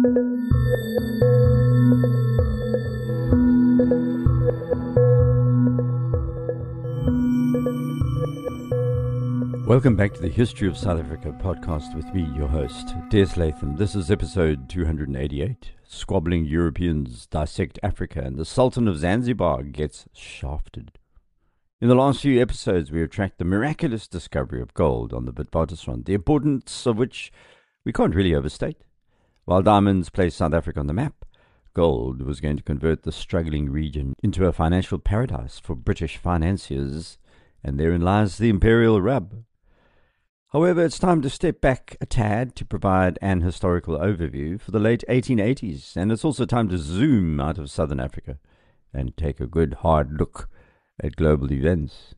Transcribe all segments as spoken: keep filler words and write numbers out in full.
Welcome back to the History of South Africa podcast with me, your host, Des Latham. This is episode two hundred eighty-eight. Squabbling Europeans dissect Africa and the Sultan of Zanzibar gets shafted. In the last few episodes, we have tracked the miraculous discovery of gold on the Witwatersrand, the importance of which we can't really overstate. While diamonds placed South Africa on the map, gold was going to convert the struggling region into a financial paradise for British financiers, and therein lies the imperial rub. However, it's time to step back a tad to provide an historical overview for the late eighteen eighties, and it's also time to zoom out of southern Africa and take a good hard look at global events.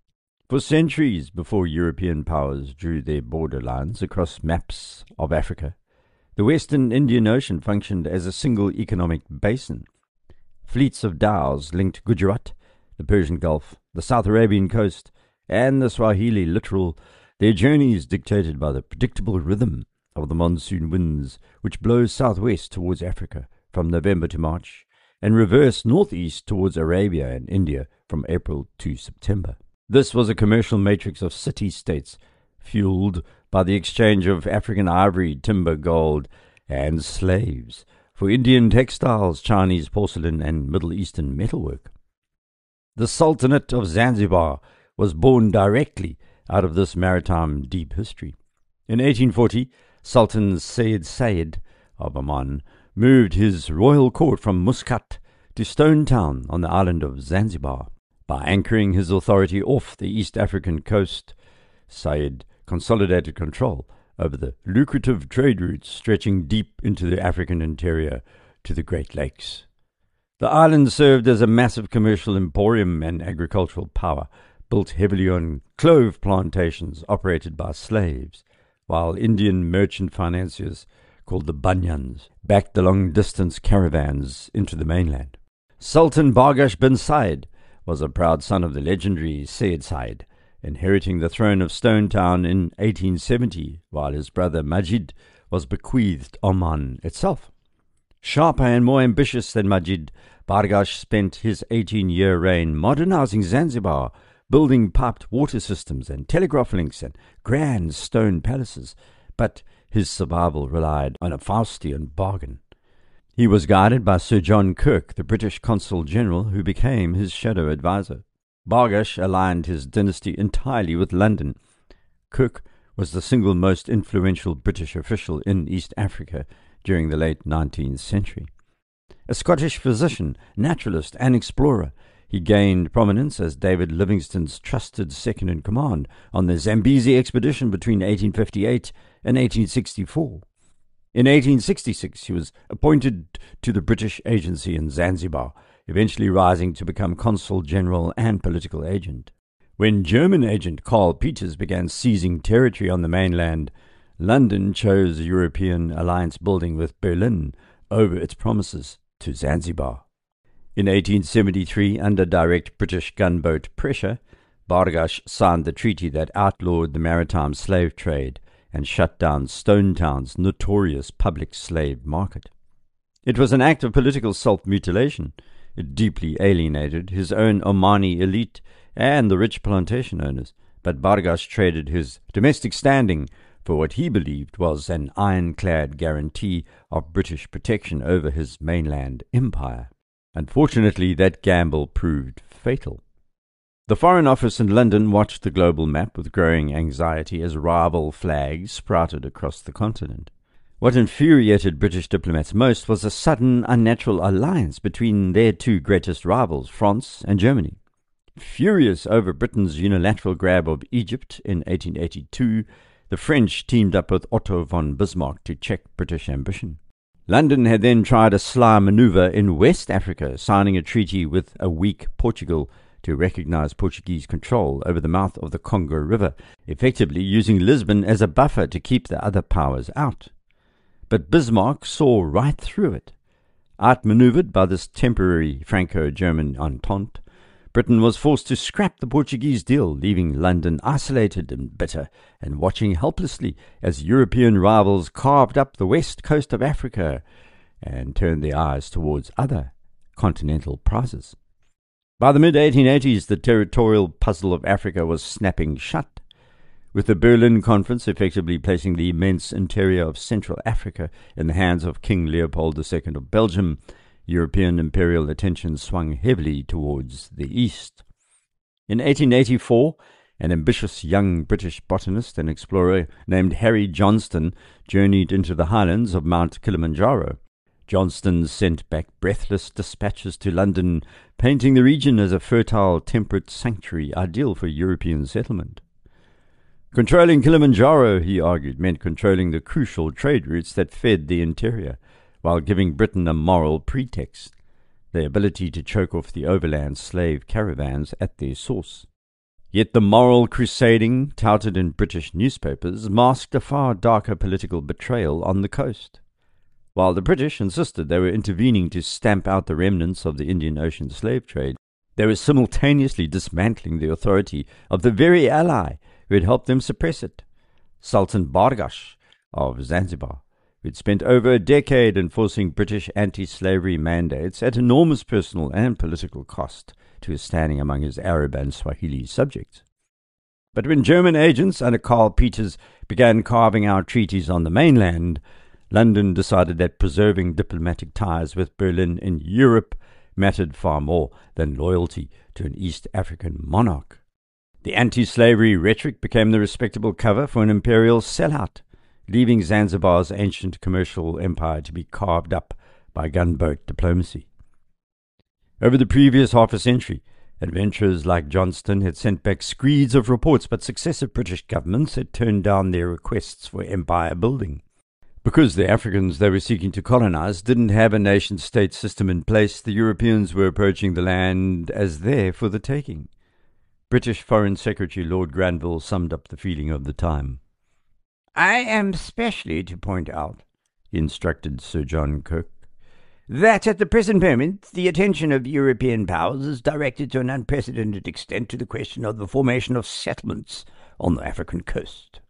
For centuries before European powers drew their border lines across maps of Africa, the Western Indian Ocean functioned as a single economic basin. Fleets of dhows linked Gujarat, the Persian Gulf, the South Arabian coast, and the Swahili littoral, their journeys dictated by the predictable rhythm of the monsoon winds, which blow southwest towards Africa from November to March, and reverse northeast towards Arabia and India from April to September. This was a commercial matrix of city-states, fueled by the exchange of African ivory, timber, gold, and slaves for Indian textiles, Chinese porcelain, and Middle Eastern metalwork. The Sultanate of Zanzibar was born directly out of this maritime deep history. In eighteen forty, Sultan Said Said of Oman moved his royal court from Muscat to Stone Town on the island of Zanzibar. By anchoring his authority off the East African coast, Said consolidated control over the lucrative trade routes stretching deep into the African interior to the Great Lakes. The island served as a massive commercial emporium and agricultural power, built heavily on clove plantations operated by slaves, while Indian merchant financiers, called the Banyans, backed the long-distance caravans into the mainland. Sultan Bargash bin Said was a proud son of the legendary Said Said, inheriting the throne of Stone Town in eighteen seventy, while his brother Majid was bequeathed Oman itself. Sharper and more ambitious than Majid, Bargash spent his eighteen-year reign modernizing Zanzibar, building piped water systems and telegraph links and grand stone palaces, but his survival relied on a Faustian bargain. He was guided by Sir John Kirk, the British Consul General, who became his shadow advisor. Bargash aligned his dynasty entirely with London. Kirk was the single most influential British official in East Africa during the late nineteenth century. A Scottish physician, naturalist, and explorer, he gained prominence as David Livingstone's trusted second-in-command on the Zambezi expedition between eighteen fifty-eight and eighteen sixty-four. In eighteen sixty-six, he was appointed to the British agency in Zanzibar, eventually rising to become consul general and political agent. When German agent Karl Peters began seizing territory on the mainland, London chose European alliance building with Berlin over its promises to Zanzibar. In eighteen seventy-three, under direct British gunboat pressure, Bargash signed the treaty that outlawed the maritime slave trade and shut down Stone Town's notorious public slave market. It was an act of political self-mutilation. It deeply alienated his own Omani elite and the rich plantation owners, but Bargash traded his domestic standing for what he believed was an ironclad guarantee of British protection over his mainland empire. Unfortunately, that gamble proved fatal. The Foreign Office in London watched the global map with growing anxiety as rival flags sprouted across the continent. What infuriated British diplomats most was a sudden, unnatural alliance between their two greatest rivals, France and Germany. Furious over Britain's unilateral grab of Egypt in eighteen eighty-two, the French teamed up with Otto von Bismarck to check British ambition. London had then tried a sly maneuver in West Africa, signing a treaty with a weak Portugal to recognize Portuguese control over the mouth of the Congo River, effectively using Lisbon as a buffer to keep the other powers out. But Bismarck saw right through it. Outmaneuvered by this temporary Franco-German entente, Britain was forced to scrap the Portuguese deal, leaving London isolated and bitter and watching helplessly as European rivals carved up the west coast of Africa and turned their eyes towards other continental prizes. By the mid eighteen eighties, the territorial puzzle of Africa was snapping shut, with the Berlin Conference effectively placing the immense interior of Central Africa in the hands of King Leopold the Second of Belgium. European imperial attention swung heavily towards the east. In eighteen eighty-four, an ambitious young British botanist and explorer named Harry Johnston journeyed into the highlands of Mount Kilimanjaro. Johnston sent back breathless dispatches to London, painting the region as a fertile, temperate sanctuary ideal for European settlement. Controlling Kilimanjaro, he argued, meant controlling the crucial trade routes that fed the interior, while giving Britain a moral pretext, the ability to choke off the overland slave caravans at their source. Yet the moral crusading, touted in British newspapers, masked a far darker political betrayal on the coast. While the British insisted they were intervening to stamp out the remnants of the Indian Ocean slave trade, they were simultaneously dismantling the authority of the very ally who had helped them suppress it, Sultan Bargash of Zanzibar, who had spent over a decade enforcing British anti-slavery mandates at enormous personal and political cost to his standing among his Arab and Swahili subjects. But when German agents under Karl Peters began carving out treaties on the mainland, London decided that preserving diplomatic ties with Berlin in Europe mattered far more than loyalty to an East African monarch. The anti-slavery rhetoric became the respectable cover for an imperial sellout, leaving Zanzibar's ancient commercial empire to be carved up by gunboat diplomacy. Over the previous half a century, adventurers like Johnston had sent back screeds of reports, but successive British governments had turned down their requests for empire building. Because the Africans they were seeking to colonize didn't have a nation-state system in place, the Europeans were approaching the land as there for the taking. British Foreign Secretary Lord Granville summed up the feeling of the time. "I am specially to point out," he instructed Sir John Kirk, "that at the present moment the attention of European powers is directed to an unprecedented extent to the question of the formation of settlements on the African coast.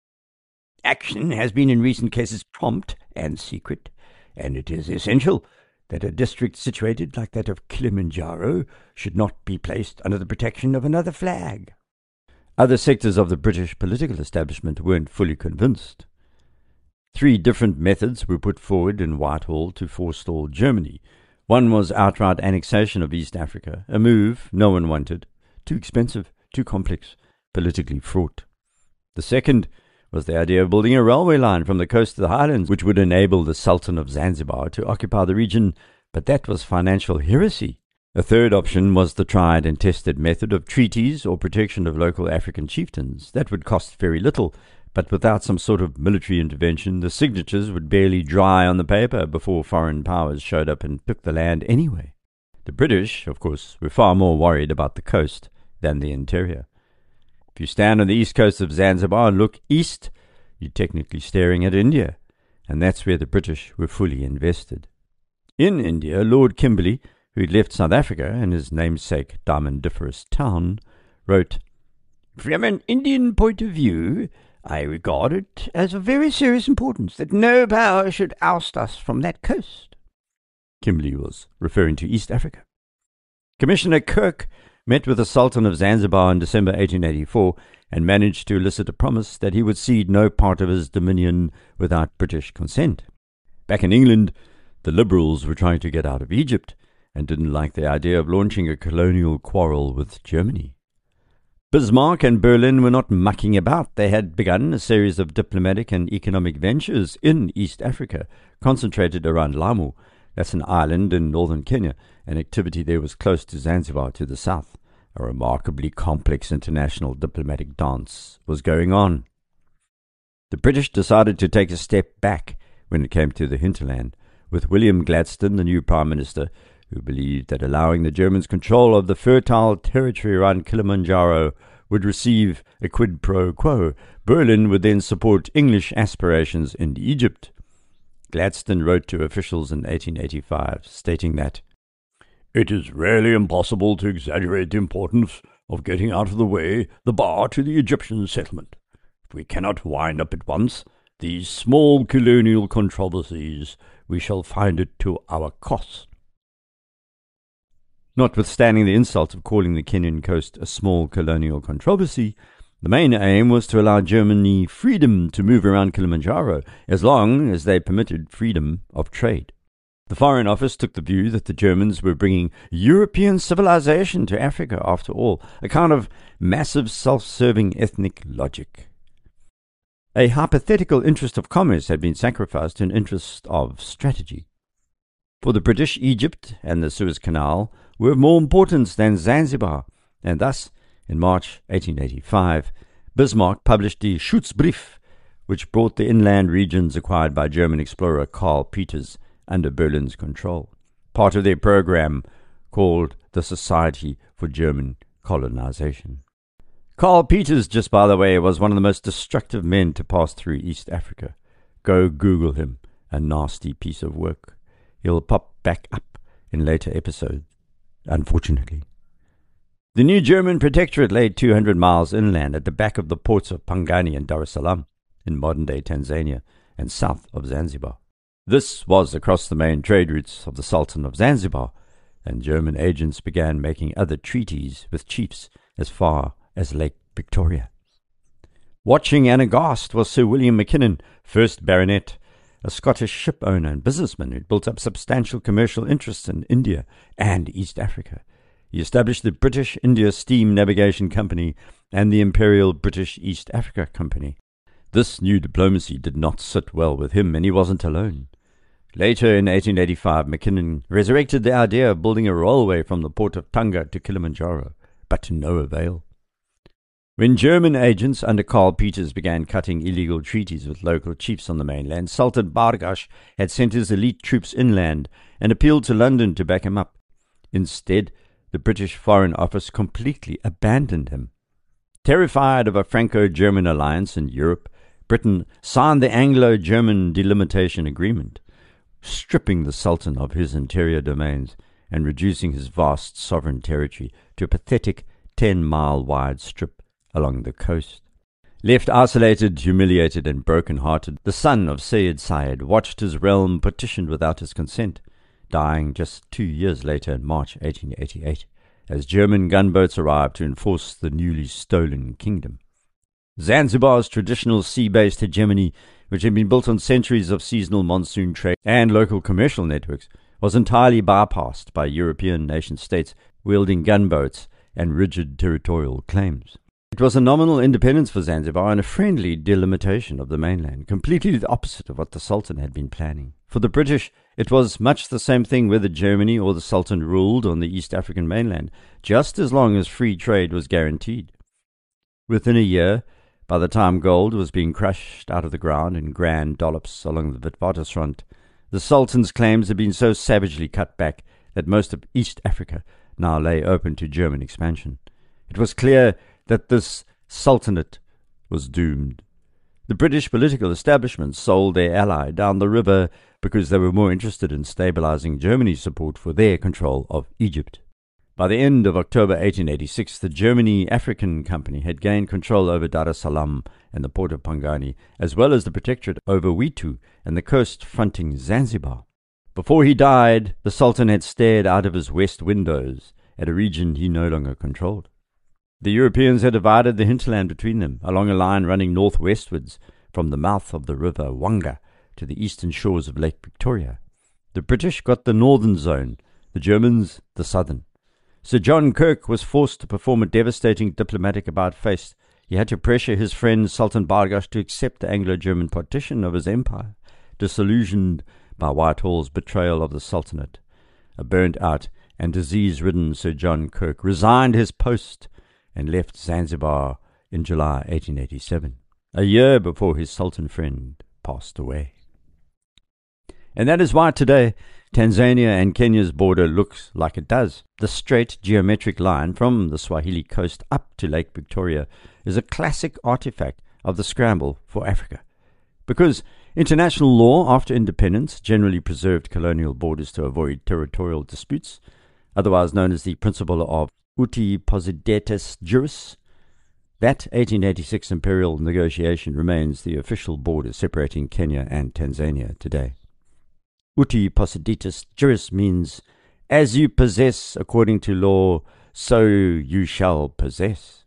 Action has been in recent cases prompt and secret, and it is essential that a district situated like that of Kilimanjaro should not be placed under the protection of another flag." Other sectors of the British political establishment weren't fully convinced. Three different methods were put forward in Whitehall to forestall Germany. One was outright annexation of East Africa, a move no one wanted, too expensive, too complex, politically fraught. The second was the idea of building a railway line from the coast to the highlands, which would enable the Sultan of Zanzibar to occupy the region, but that was financial heresy. A third option was the tried and tested method of treaties or protection of local African chieftains. That would cost very little, but without some sort of military intervention, the signatures would barely dry on the paper before foreign powers showed up and took the land anyway. The British, of course, were far more worried about the coast than the interior. If you stand on the east coast of Zanzibar and look east, you're technically staring at India, and that's where the British were fully invested. In India, Lord Kimberley, who had left South Africa in his namesake diamondiferous town, wrote, "From an Indian point of view, I regard it as of very serious importance that no power should oust us from that coast." Kimberley was referring to East Africa. Commissioner Kirk met with the Sultan of Zanzibar in December eighteen eighty-four and managed to elicit a promise that he would cede no part of his dominion without British consent. Back in England, the Liberals were trying to get out of Egypt and didn't like the idea of launching a colonial quarrel with Germany. Bismarck and Berlin were not mucking about. They had begun a series of diplomatic and economic ventures in East Africa, concentrated around Lamu. That's an island in northern Kenya, and activity there was close to Zanzibar to the south. A remarkably complex international diplomatic dance was going on. The British decided to take a step back when it came to the hinterland, with William Gladstone, the new Prime Minister, who believed that allowing the Germans control of the fertile territory around Kilimanjaro would receive a quid pro quo. Berlin would then support English aspirations in Egypt. Gladstone wrote to officials in eighteen eighty-five, stating that, It is really impossible to exaggerate the importance of getting out of the way the bar to the Egyptian settlement. If we cannot wind up at once these small colonial controversies, we shall find it to our cost. Notwithstanding the insult of calling the Kenyan coast a small colonial controversy, the main aim was to allow Germany freedom to move around Kilimanjaro as long as they permitted freedom of trade. The Foreign Office took the view that the Germans were bringing European civilization to Africa, after all, a kind of massive self-serving ethnic logic. A hypothetical interest of commerce had been sacrificed in interest of strategy. For the British, Egypt and the Suez Canal were of more importance than Zanzibar, and thus, in March eighteen eighty-five, Bismarck published the Schutzbrief, which brought the inland regions acquired by German explorer Karl Peters under Berlin's control, part of their program called the Society for German Colonization. Karl Peters, just by the way, was one of the most destructive men to pass through East Africa. Go Google him, a nasty piece of work. He'll pop back up in later episodes, unfortunately. The new German protectorate lay two hundred miles inland at the back of the ports of Pangani and Dar es Salaam in modern-day Tanzania and south of Zanzibar. This was across the main trade routes of the Sultan of Zanzibar, and German agents began making other treaties with chiefs as far as Lake Victoria. Watching and aghast was Sir William Mackinnon, first Baronet, a Scottish ship owner and businessman who built up substantial commercial interests in India and East Africa. He established the British India Steam Navigation Company and the Imperial British East Africa Company. This new diplomacy did not sit well with him, and he wasn't alone. Later, in eighteen eighty-five, Mackinnon resurrected the idea of building a railway from the port of Tanga to Kilimanjaro, but to no avail. When German agents under Karl Peters began cutting illegal treaties with local chiefs on the mainland, Sultan Bargash had sent his elite troops inland and appealed to London to back him up. Instead, the British Foreign Office completely abandoned him. Terrified of a Franco-German alliance in Europe, Britain signed the Anglo-German Delimitation Agreement, stripping the Sultan of his interior domains and reducing his vast sovereign territory to a pathetic ten-mile-wide strip along the coast. Left isolated, humiliated, and broken-hearted, the son of Sayyid Said watched his realm partitioned without his consent, dying just two years later in March eighteen eighty-eight, as German gunboats arrived to enforce the newly stolen kingdom. Zanzibar's traditional sea-based hegemony, which had been built on centuries of seasonal monsoon trade and local commercial networks, was entirely bypassed by European nation-states wielding gunboats and rigid territorial claims. It was a nominal independence for Zanzibar and a friendly delimitation of the mainland, completely the opposite of what the Sultan had been planning. For the British, it was much the same thing whether Germany or the Sultan ruled on the East African mainland, just as long as free trade was guaranteed. Within a year, by the time gold was being crushed out of the ground in grand dollops along the Witwatersrand, the Sultan's claims had been so savagely cut back that most of East Africa now lay open to German expansion. It was clear that this sultanate was doomed. The British political establishment sold their ally down the river because they were more interested in stabilizing Germany's support for their control of Egypt. By the end of October eighteen eighty-six, the Germany African Company had gained control over Dar es Salaam and the port of Pangani, as well as the protectorate over Witu and the coast fronting Zanzibar. Before he died, the Sultan had stared out of his west windows at a region he no longer controlled. The Europeans had divided the hinterland between them along a line running northwestwards from the mouth of the river Wanga to the eastern shores of Lake Victoria. The British got the northern zone, the Germans the southern. Sir John Kirk was forced to perform a devastating diplomatic about-face. He had to pressure his friend Sultan Bargash to accept the Anglo-German partition of his empire, disillusioned by Whitehall's betrayal of the Sultanate. A burnt-out and disease-ridden Sir John Kirk resigned his post and left Zanzibar in July eighteen eighty-seven, a year before his Sultan friend passed away. And that is why today Tanzania and Kenya's border looks like it does. The straight geometric line from the Swahili coast up to Lake Victoria is a classic artifact of the scramble for Africa. Because international law after independence generally preserved colonial borders to avoid territorial disputes, otherwise known as the principle of uti possidetis juris. That eighteen eighty-six imperial negotiation remains the official border separating Kenya and Tanzania today. Uti possidetis juris means, as you possess according to law, so you shall possess.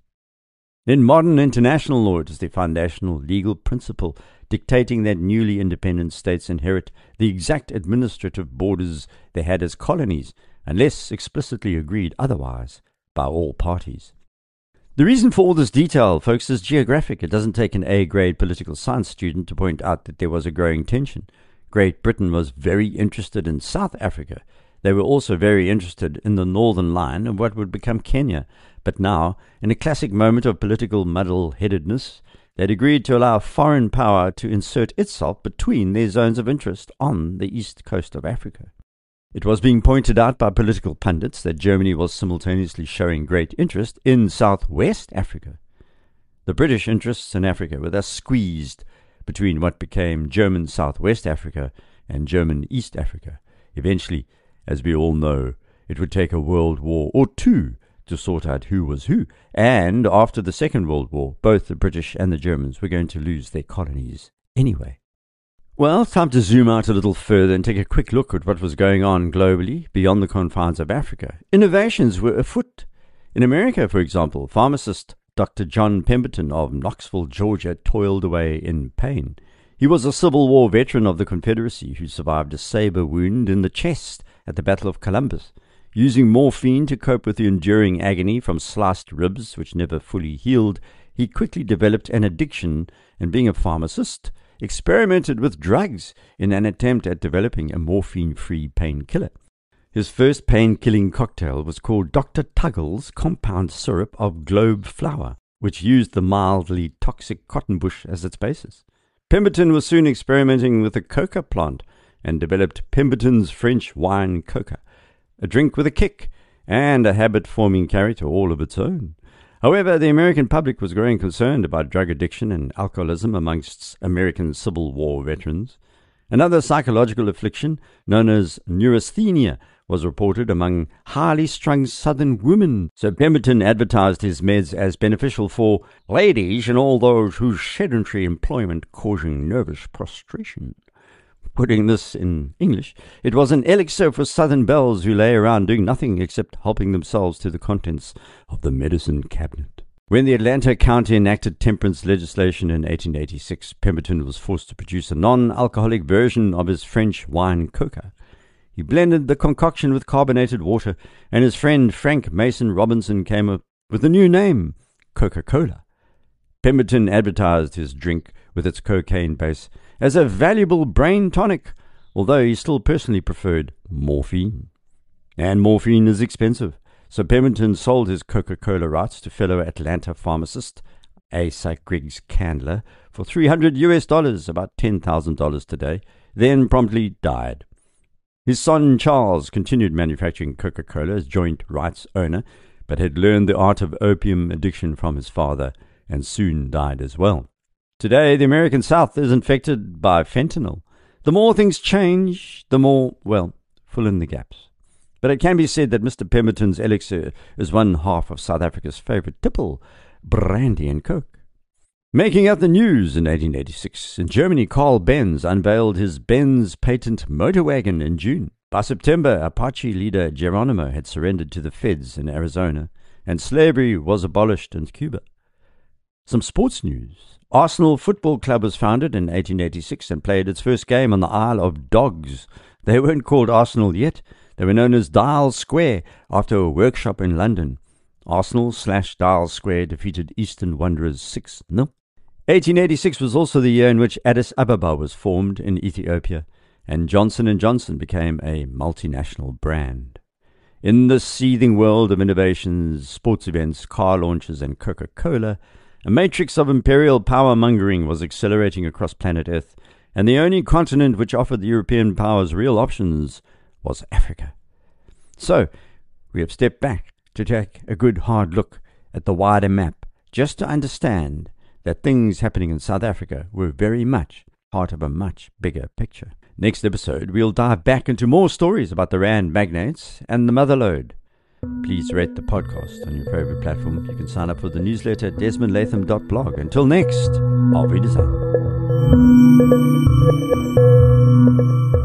In modern international law, it is the foundational legal principle dictating that newly independent states inherit the exact administrative borders they had as colonies, unless explicitly agreed otherwise by all parties. The reason for all this detail, folks, is geographic. It doesn't take an A-grade political science student to point out that there was a growing tension. Great Britain was very interested in South Africa. They were also very interested in the northern line of what would become Kenya. But now, in a classic moment of political muddle-headedness, they'd agreed to allow foreign power to insert itself between their zones of interest on the east coast of Africa. It was being pointed out by political pundits that Germany was simultaneously showing great interest in southwest Africa. The British interests in Africa were thus squeezed between what became German Southwest Africa and German East Africa. Eventually, as we all know, it would take a world war or two to sort out who was who, and after the Second World War, both the British and the Germans were going to lose their colonies anyway. Well, time to zoom out a little further and take a quick look at what was going on globally beyond the confines of Africa. Innovations were afoot. In America, for example, pharmacist Doctor John Pemberton of Knoxville, Georgia, toiled away in pain. He was a Civil War veteran of the Confederacy who survived a saber wound in the chest at the Battle of Columbus. Using morphine to cope with the enduring agony from sliced ribs, which never fully healed, he quickly developed an addiction, and being a pharmacist, experimented with drugs in an attempt at developing a morphine-free painkiller. His first pain-killing cocktail was called Doctor Tuggle's compound syrup of globe flower, which used the mildly toxic cottonbush as its basis. Pemberton was soon experimenting with the coca plant and developed Pemberton's French wine coca, a drink with a kick and a habit-forming character all of its own. However, the American public was growing concerned about drug addiction and alcoholism amongst American Civil War veterans. Another psychological affliction, known as neurasthenia, was reported among highly strung Southern women, so Pemberton advertised his meds as beneficial for ladies and all those whose sedentary employment causing nervous prostration. Putting this in English, it was an elixir for Southern belles who lay around doing nothing except helping themselves to the contents of the medicine cabinet. When the Atlanta County enacted temperance legislation in eighteen eighty-six, Pemberton was forced to produce a non-alcoholic version of his French wine coca. He blended the concoction with carbonated water, and his friend Frank Mason Robinson came up with a new name, Coca-Cola. Pemberton advertised his drink with its cocaine base as a valuable brain tonic, although he still personally preferred morphine. And morphine is expensive, so Pemberton sold his Coca-Cola rights to fellow Atlanta pharmacist Asa Griggs Candler for three hundred U S dollars, about ten thousand dollars today, then promptly died. His son Charles continued manufacturing Coca-Cola as joint rights owner, but had learned the art of opium addiction from his father and soon died as well. Today, the American South is infected by fentanyl. The more things change, the more, well, fill in the gaps. But it can be said that Mister Pemberton's elixir is one half of South Africa's favourite tipple, brandy and coke. Making out the news in eighteen eighty-six, in Germany, Carl Benz unveiled his Benz patent motor wagon in June. By September, Apache leader Geronimo had surrendered to the feds in Arizona, and slavery was abolished in Cuba. Some sports news. Arsenal Football Club was founded in eighteen eighty-six and played its first game on the Isle of Dogs. They weren't called Arsenal yet. They were known as Dial Square after a workshop in London. Arsenal slash Dial Square defeated Eastern Wanderers six nil. eighteen eighty-six was also the year in which Addis Ababa was formed in Ethiopia, and Johnson and Johnson became a multinational brand. In this seething world of innovations, sports events, car launches, and Coca-Cola, a matrix of imperial power-mongering was accelerating across planet Earth, and the only continent which offered the European powers real options was Africa. So, we have stepped back to take a good hard look at the wider map, just to understand that things happening in South Africa were very much part of a much bigger picture. Next episode, we'll dive back into more stories about the Rand magnates and the Motherlode. Please rate the podcast on your favorite platform. You can sign up for the newsletter at desmond latham dot blog. Until next, auf Wiedersehen.